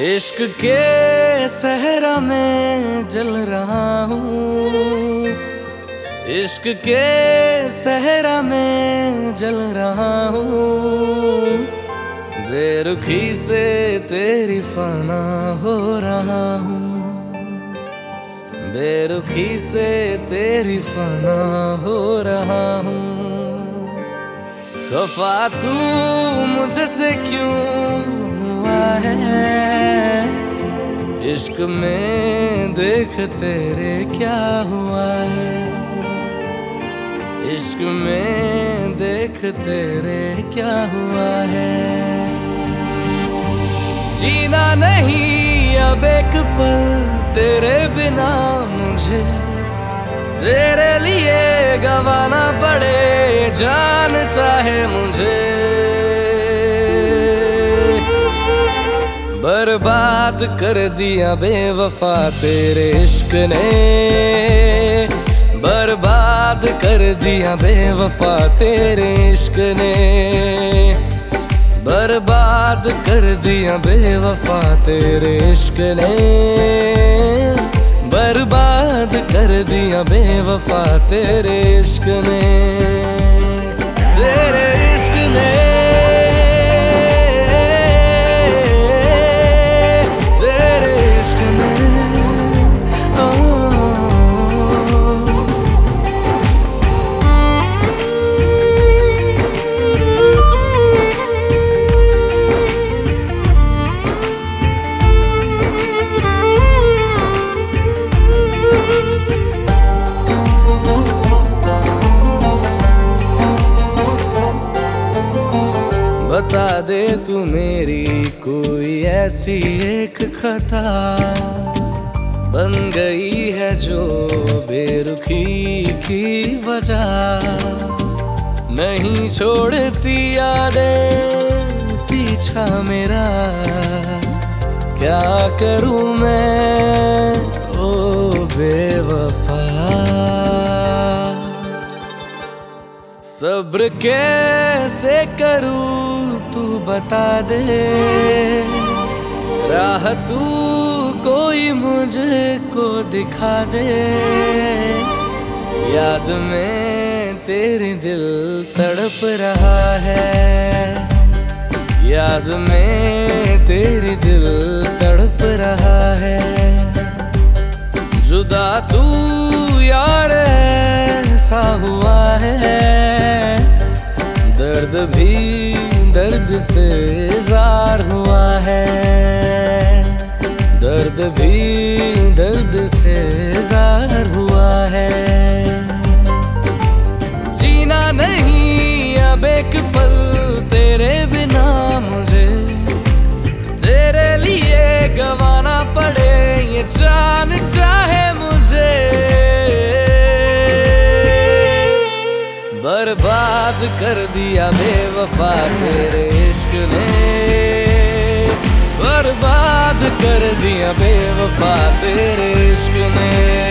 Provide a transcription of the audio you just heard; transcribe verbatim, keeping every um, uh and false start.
इश्क के सहरा में जल रहा हूँ, इश्क के सहरा में जल रहा हूँ। बेरुखी से तेरी फना हो रहा हूँ, बेरुखी से तेरी फना हो रहा हूँ। खफा तू मुझसे क्यों हुआ है, इश्क में देख तेरे क्या हुआ है, इश्क में देख तेरे क्या हुआ है। जीना नहीं अब एक पल तेरे बिना मुझे, तेरे लिए गवाना पड़े जान चाहे मुझे। बर्बाद कर दिया बेवफा तेरे इश्क ने, बर्बाद कर दिया बेवफा तेरे इश्क ने, बर्बाद कर दिया बेवफा तेरे इश्क ने, बर्बाद कर दिया बेवफा तेरे इश्क ने, तेरे इश्क ने, तेरे इश्क ने। बता दे तू मेरी कोई ऐसी एक खता, बन गई है जो बेरुखी की वजह। नहीं छोड़ती यादें पीछा मेरा, क्या करूं मैं ओ बेवफा। सब्र कैसे करूं तू बता दे, राह तू कोई मुझको दिखा दे। याद में तेरी दिल तड़प रहा है, याद में तेरी दिल तड़प रहा है। जुदा तू यार ऐसा हुआ है, दर्द भी दर्द से जार हुआ है, दर्द भी दर्द से जार हुआ है। जीना नहीं अब एक पल तेरे बिना मुझे, तेरे लिए गवाना पड़े ये जान चाहे मुझे। बर्बाद कर दिया बेवफा तेरे इश्क ने, बर्बाद कर दिया बेवफा तेरे इश्क ने।